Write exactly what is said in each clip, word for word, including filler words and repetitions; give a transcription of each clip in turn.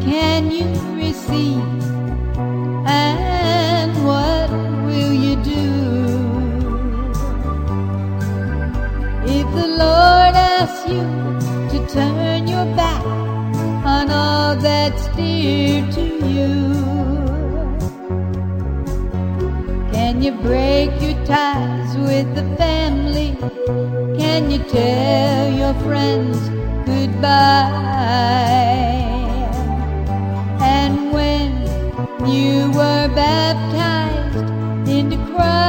can you receive? And what will you do if the Lord asks you to turn your back on all that's dear to you? Can you break your ties with the family? Can you tell your friends goodbye? And when you were baptized into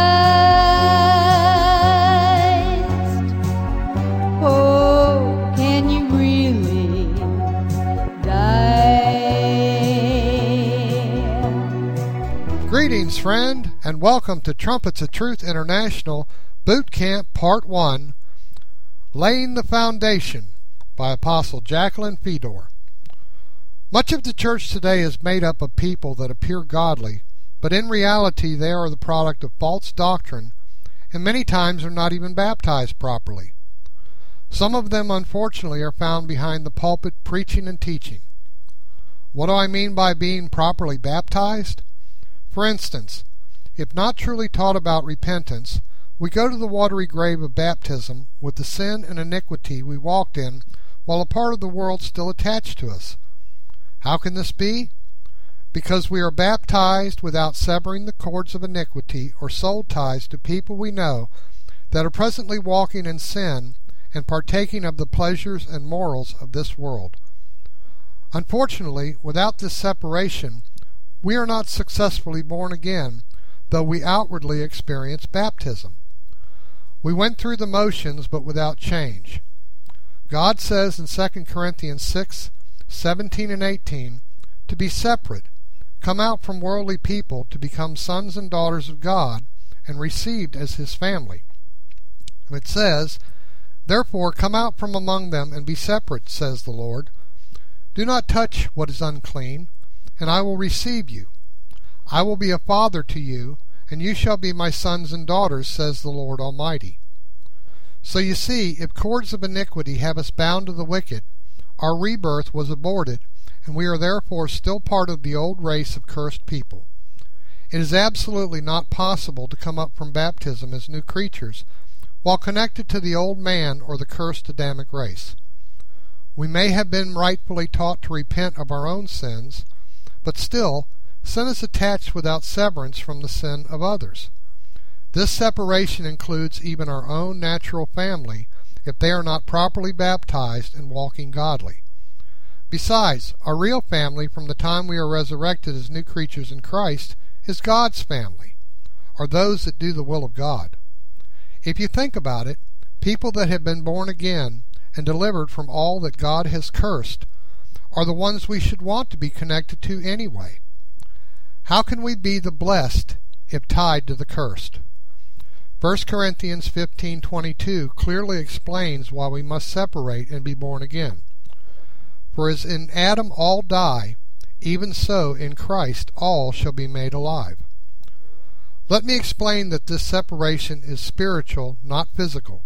Christ, oh, can you really die? Greetings, friend, and welcome to Trumpets of Truth International Boot Camp Part one, Laying the Foundation by Apostle Jacqueline Fedor. Much of the church today is made up of people that appear godly, but in reality they are the product of false doctrine, and many times are not even baptized properly. Some of them, unfortunately, are found behind the pulpit preaching and teaching. What do I mean by being properly baptized? For instance, if not truly taught about repentance, we go to the watery grave of baptism with the sin and iniquity we walked in while a part of the world still attached to us. How can this be? Because we are baptized without severing the cords of iniquity or soul ties to people we know that are presently walking in sin and partaking of the pleasures and morals of this world. Unfortunately, without this separation, we are not successfully born again, though we outwardly experience baptism. We went through the motions, but without change. God says in Second Corinthians six, seventeen and eighteen, to be separate, come out from worldly people to become sons and daughters of God, and received as His family. And it says, therefore come out from among them and be separate, says the Lord. Do not touch what is unclean, and I will receive you. I will be a father to you, and you shall be my sons and daughters, says the Lord Almighty. So you see, if cords of iniquity have us bound to the wicked, our rebirth was aborted, and we are therefore still part of the old race of cursed people. It is absolutely not possible to come up from baptism as new creatures while connected to the old man or the cursed Adamic race. We may have been rightfully taught to repent of our own sins, but still, sin is attached without severance from the sin of others. This separation includes even our own natural family if they are not properly baptized and walking godly. Besides, our real family from the time we are resurrected as new creatures in Christ is God's family, or those that do the will of God. If you think about it, people that have been born again and delivered from all that God has cursed are the ones we should want to be connected to anyway. How can we be the blessed if tied to the cursed? First Corinthians fifteen twenty-two clearly explains why we must separate and be born again. For as in Adam all die, even so in Christ all shall be made alive. Let me explain that this separation is spiritual, not physical.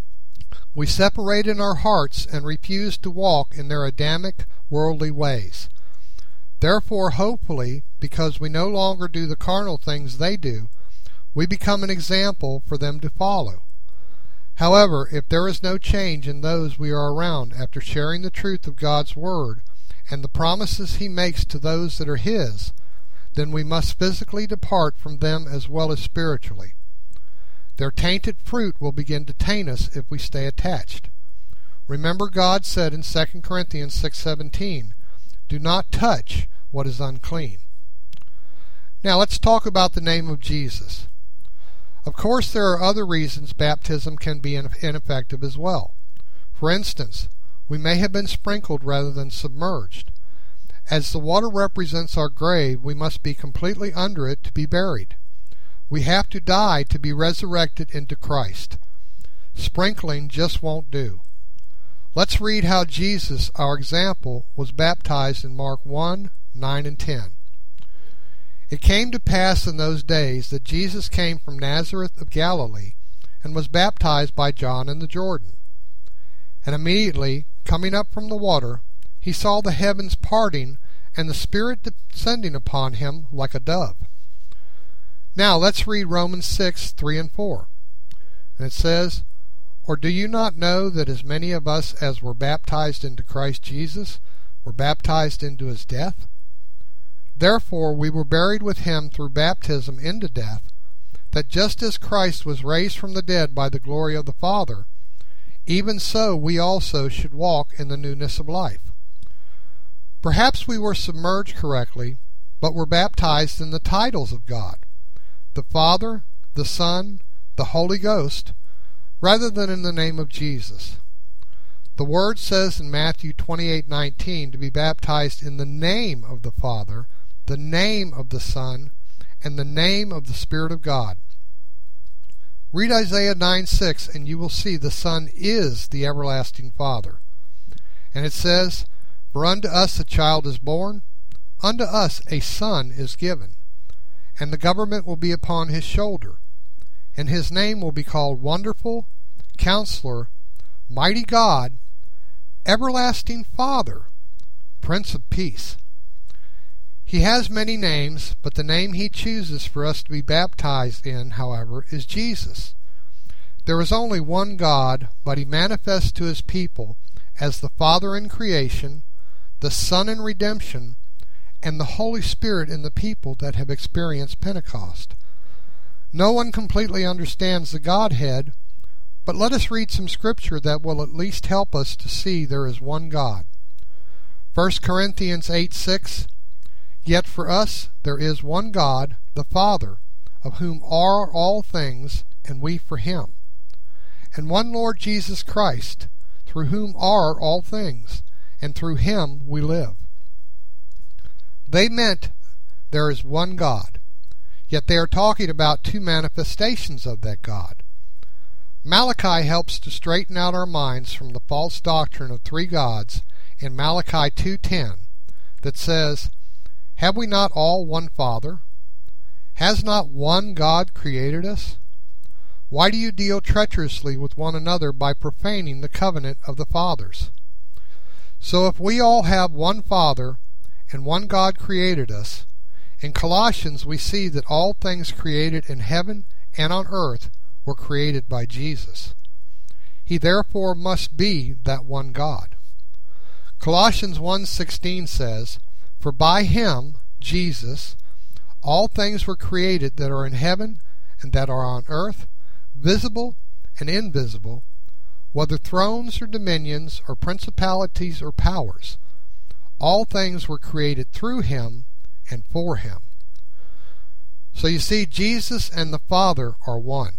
We separate in our hearts and refuse to walk in their Adamic, worldly ways. Therefore, hopefully, because we no longer do the carnal things they do, we become an example for them to follow. However, if there is no change in those we are around after sharing the truth of God's Word and the promises He makes to those that are His, then we must physically depart from them as well as spiritually. Their tainted fruit will begin to taint us if we stay attached. Remember, God said in Second Corinthians six seventeen, do not touch what is unclean. Now let's talk about the name of Jesus. Of course, there are other reasons baptism can be ineffective as well. For instance, we may have been sprinkled rather than submerged. As the water represents our grave, we must be completely under it to be buried. We have to die to be resurrected into Christ. Sprinkling just won't do. Let's read how Jesus, our example, was baptized in Mark one, nine and ten. It came to pass in those days that Jesus came from Nazareth of Galilee, and was baptized by John in the Jordan. And immediately, coming up from the water, he saw the heavens parting, and the Spirit descending upon him like a dove. Now let's read Romans six, three and four. And it says, Or do you not know that as many of us as were baptized into Christ Jesus were baptized into his death? Therefore we were buried with him through baptism into death, that just as Christ was raised from the dead by the glory of the Father, even so we also should walk in the newness of life. Perhaps we were submerged correctly, but were baptized in the titles of God, the Father, the Son, the Holy Ghost, rather than in the name of Jesus. The Word says in Matthew twenty-eight nineteen to be baptized in the name of the Father, the name of the Son, and the name of the Spirit of God. Read Isaiah nine six and you will see the Son is the everlasting Father. And it says, For unto us a child is born, unto us a son is given, and the government will be upon his shoulder, and his name will be called Wonderful, Counselor, Mighty God, Everlasting Father, Prince of Peace. He has many names, but the name he chooses for us to be baptized in, however, is Jesus. There is only one God, but he manifests to his people as the Father in creation, the Son in redemption, and the Holy Spirit in the people that have experienced Pentecost. No one completely understands the Godhead, but let us read some scripture that will at least help us to see there is one God. First Corinthians eight six, Yet for us there is one God, the Father, of whom are all things, and we for him, and one Lord Jesus Christ, through whom are all things, and through him we live. They meant there is one God, yet they are talking about two manifestations of that God. Malachi helps to straighten out our minds from the false doctrine of three gods in Malachi two ten that says, Have we not all one Father? Has not one God created us? Why do you deal treacherously with one another by profaning the covenant of the fathers? So if we all have one Father, and one God created us, in Colossians we see that all things created in heaven and on earth were created by Jesus. He therefore must be that one God. Colossians one sixteen says, For by him, Jesus, all things were created that are in heaven and that are on earth, visible and invisible, whether thrones or dominions or principalities or powers. All things were created through him and for him. So you see, Jesus and the Father are one.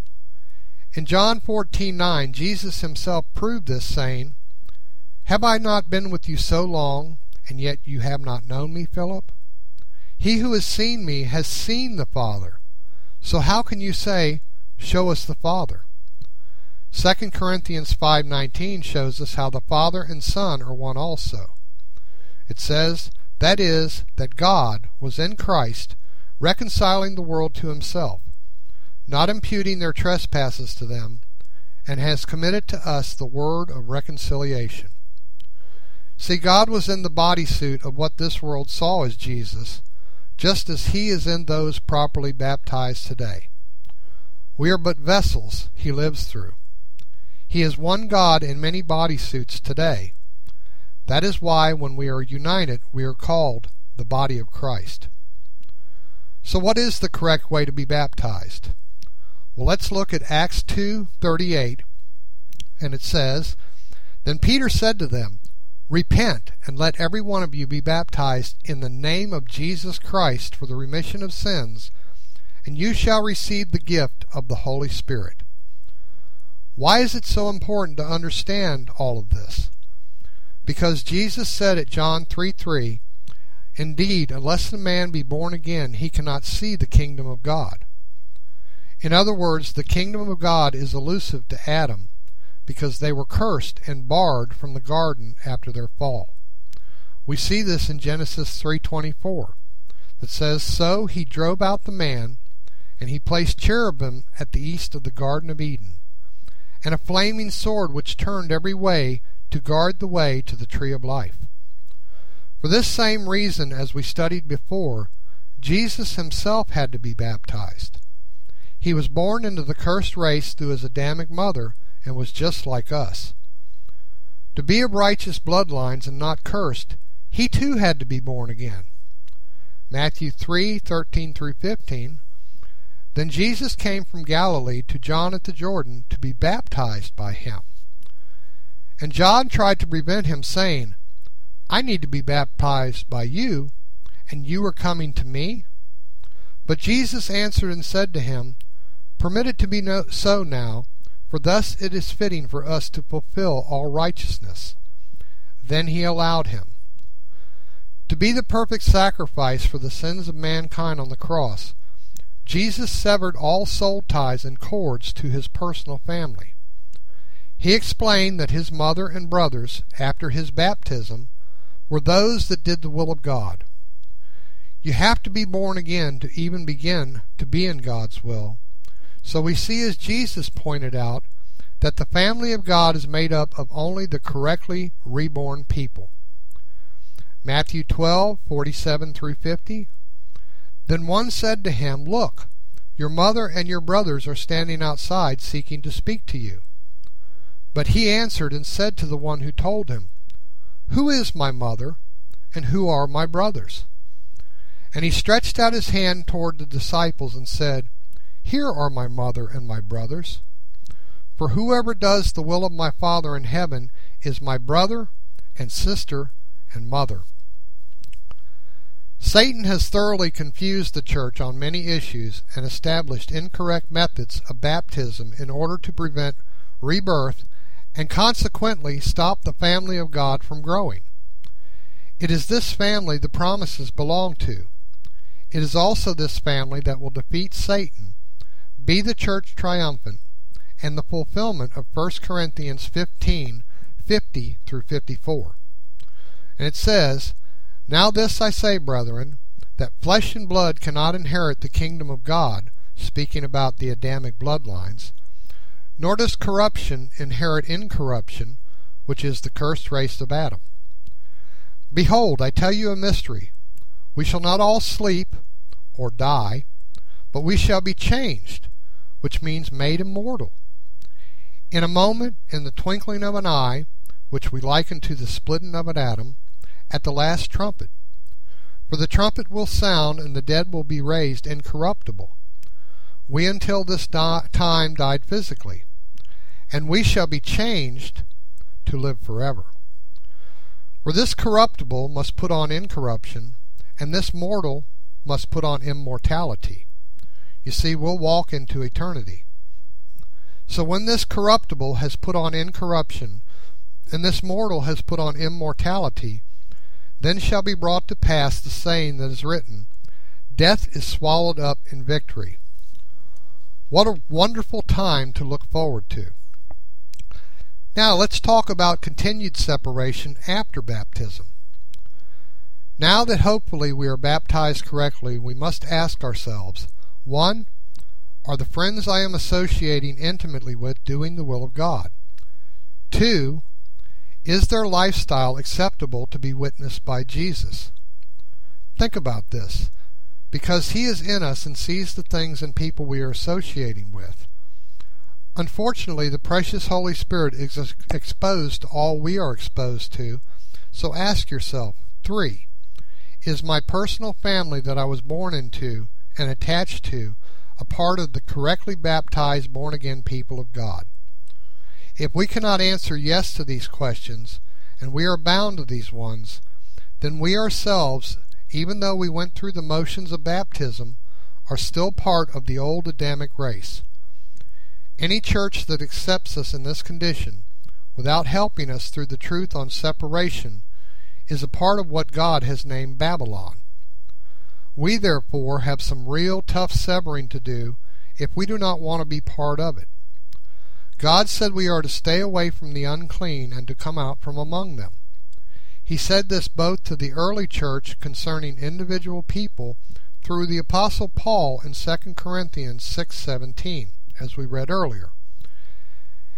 In John fourteen nine, Jesus himself proved this, saying, Have I not been with you so long, and yet you have not known me, Philip? He who has seen me has seen the Father. So how can you say, Show us the Father? Second Corinthians five nineteen shows us how the Father and Son are one also. It says, That is, that God was in Christ, reconciling the world to himself, not imputing their trespasses to them, and has committed to us the word of reconciliation. See, God was in the bodysuit of what this world saw as Jesus, just as he is in those properly baptized today. We are but vessels he lives through. He is one God in many bodysuits today. That is why when we are united, we are called the body of Christ. So what is the correct way to be baptized? Well, let's look at Acts two thirty-eight, and it says, Then Peter said to them, Repent, and let every one of you be baptized in the name of Jesus Christ for the remission of sins, and you shall receive the gift of the Holy Spirit. Why is it so important to understand all of this? Because Jesus said at John three three, Indeed, unless a man be born again, he cannot see the kingdom of God. In other words, the kingdom of God is elusive to Adam, because they were cursed and barred from the garden after their fall. We see this in Genesis three twenty-four, that says, So he drove out the man, and he placed cherubim at the east of the Garden of Eden, and a flaming sword which turned every way to guard the way to the tree of life. For this same reason, as we studied before, Jesus himself had to be baptized. He was born into the cursed race through his Adamic mother and was just like us. To be of righteous bloodlines and not cursed, he too had to be born again. Matthew three thirteen through fifteen. Then Jesus came from Galilee to John at the Jordan to be baptized by him. And John tried to prevent him, saying, I need to be baptized by you, and you are coming to me? But Jesus answered and said to him, Permit it to be no, so now, for thus it is fitting for us to fulfill all righteousness. Then he allowed him. To be the perfect sacrifice for the sins of mankind on the cross, Jesus severed all soul ties and cords to his personal family. He explained that his mother and brothers, after his baptism, were those that did the will of God. You have to be born again to even begin to be in God's will. So we see, as Jesus pointed out, that the family of God is made up of only the correctly reborn people. Matthew twelve forty-seven through fifty. Then one said to him, Look, your mother and your brothers are standing outside seeking to speak to you. But he answered and said to the one who told him, Who is my mother, and who are my brothers? And he stretched out his hand toward the disciples and said, Here are my mother and my brothers. For whoever does the will of my Father in heaven is my brother and sister and mother. Satan has thoroughly confused the church on many issues and established incorrect methods of baptism in order to prevent rebirth and consequently stop the family of God from growing. It is this family the promises belong to. It is also this family that will defeat Satan, be the church triumphant, and the fulfillment of First Corinthians fifteen fifty through fifty-four. And it says, Now this I say, brethren, that flesh and blood cannot inherit the kingdom of God, speaking about the Adamic bloodlines, nor does corruption inherit incorruption, which is the cursed race of Adam. Behold, I tell you a mystery. We shall not all sleep or die, but we shall be changed, which means made immortal. In a moment, in the twinkling of an eye, which we liken to the splitting of an atom, at the last trumpet. For the trumpet will sound, and the dead will be raised incorruptible. We until this di- time died physically, and we shall be changed to live forever. For this corruptible must put on incorruption, and this mortal must put on immortality. You see, we'll walk into eternity. So when this corruptible has put on incorruption, and this mortal has put on immortality, then shall be brought to pass the saying that is written, Death is swallowed up in victory. What a wonderful time to look forward to. Now let's talk about continued separation after baptism. Now that hopefully we are baptized correctly, we must ask ourselves, one, are the friends I am associating intimately with doing the will of God? Two, is their lifestyle acceptable to be witnessed by Jesus? Think about this, because He is in us and sees the things and people we are associating with. Unfortunately, the precious Holy Spirit is ex- exposed to all we are exposed to, so ask yourself, three, is my personal family that I was born into and attached to a part of the correctly baptized born-again people of God? If we cannot answer yes to these questions, and we are bound to these ones, then we ourselves, even though we went through the motions of baptism, are still part of the old Adamic race. Any church that accepts us in this condition, without helping us through the truth on separation, is a part of what God has named Babylon. We, therefore, have some real tough severing to do if we do not want to be part of it. God said we are to stay away from the unclean and to come out from among them. He said this both to the early church concerning individual people through the Apostle Paul in Second Corinthians six seventeen, as we read earlier.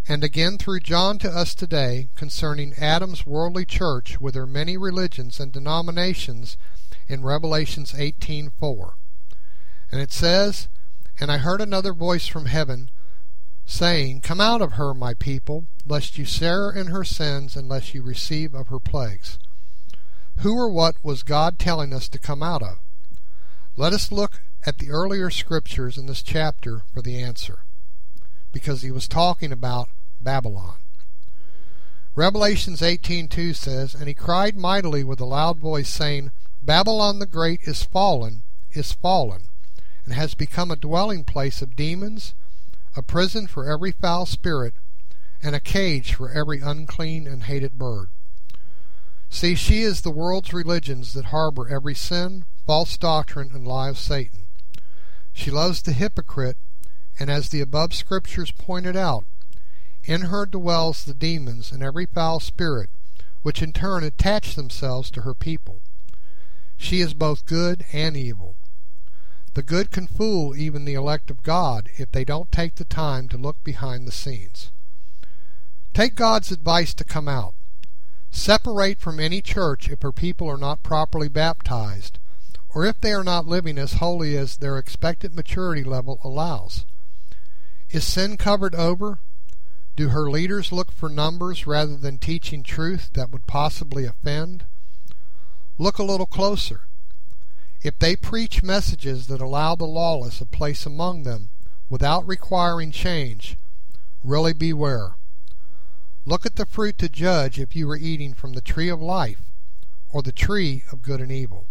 and again through John to us today concerning Adam's worldly church with their many religions and denominations in Revelations eighteen four. And it says, "And I heard another voice from heaven, saying, Come out of her, my people, lest you share in her sins, and lest you receive of her plagues." Who or what was God telling us to come out of? Let us look at the earlier scriptures in this chapter for the answer, because he was talking about Babylon. Revelations eighteen two says, "And he cried mightily with a loud voice, saying, Babylon the great is fallen, is fallen, and has become a dwelling place of demons, a prison for every foul spirit, and a cage for every unclean and hated bird." See, she is the world's religions that harbor every sin, false doctrine, and lie of Satan. She loves the hypocrite, and as the above scriptures pointed out, in her dwells the demons and every foul spirit, which in turn attach themselves to her people. She is both good and evil. The good can fool even the elect of God if they don't take the time to look behind the scenes. Take God's advice to come out. Separate from any church if her people are not properly baptized, or if they are not living as holy as their expected maturity level allows. Is sin covered over? Do her leaders look for numbers rather than teaching truth that would possibly offend? Look a little closer. If they preach messages that allow the lawless a place among them without requiring change, really beware. Look at the fruit to judge if you are eating from the tree of life or the tree of good and evil.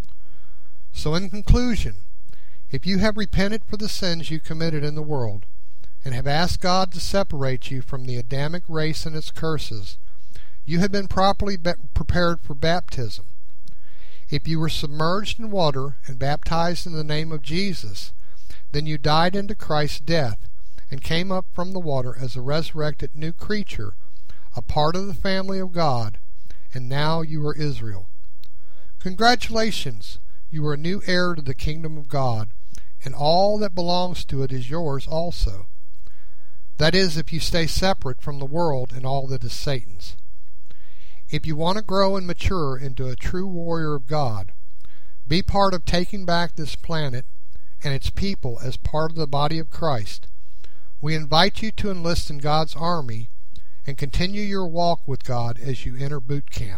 So in conclusion, if you have repented for the sins you committed in the world and have asked God to separate you from the Adamic race and its curses, you have been properly be- prepared for baptism. If you were submerged in water and baptized in the name of Jesus, then you died into Christ's death and came up from the water as a resurrected new creature, a part of the family of God, and now you are Israel. Congratulations, you are a new heir to the kingdom of God, and all that belongs to it is yours also. That is, if you stay separate from the world and all that is Satan's. If you want to grow and mature into a true warrior of God, be part of taking back this planet and its people as part of the body of Christ. We invite you to enlist in God's army and continue your walk with God as you enter boot camp.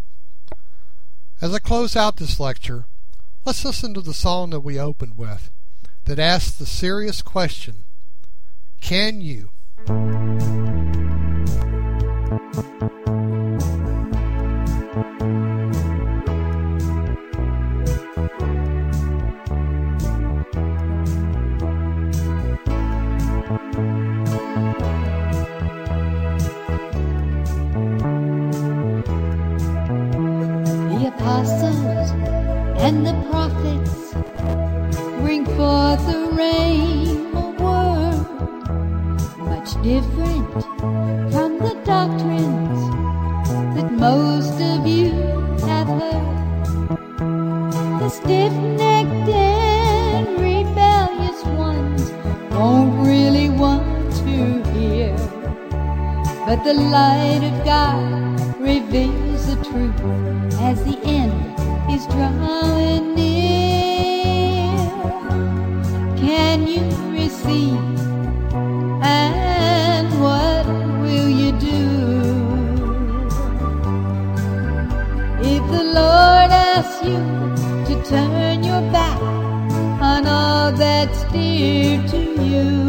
As I close out this lecture, let's listen to the song that we opened with that asks the serious question, can you? The apostles and the prophets bring forth a rhema word, much different from the doctrines that most of you have heard. The stiff-necked and rebellious ones won't really want to hear, but the light of God reveals the truth as the end is drawing near. Can you receive? And what will you do? If the Lord asks you to turn your back on all that's dear to you,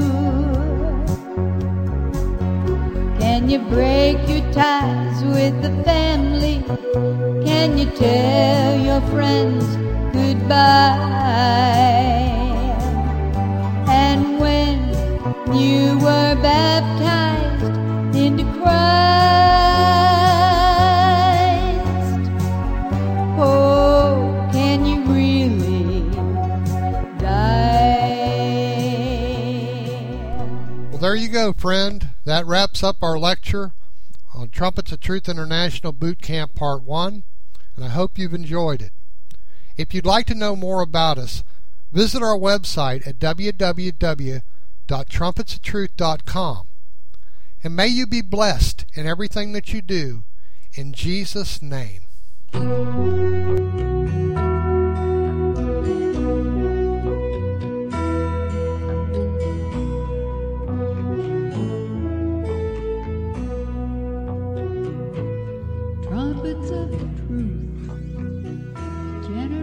can you break your ties with the family? Can you tell your friends goodbye? And when you were baptized into Christ, oh, can you really die? Well, there you go, friend. That wraps up our lecture on Trumpets of Truth International Boot Camp Part one, and I hope you've enjoyed it. If you'd like to know more about us, visit our website at w w w dot trumpets of truth dot com. And may you be blessed in everything that you do. In Jesus' name. Trumpets of truth,